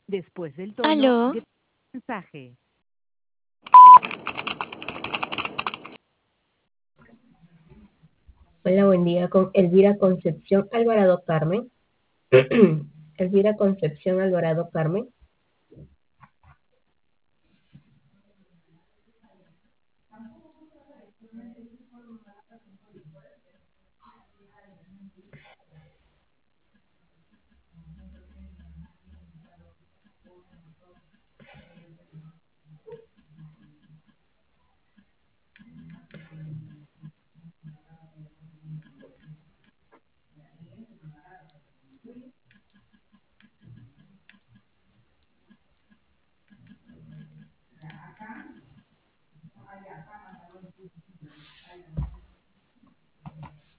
Después del tono, Aló, graba el mensaje. Hola, buen día con Elvira Concepción Alvarado Carmen. Elvira Concepción Alvarado Carmen.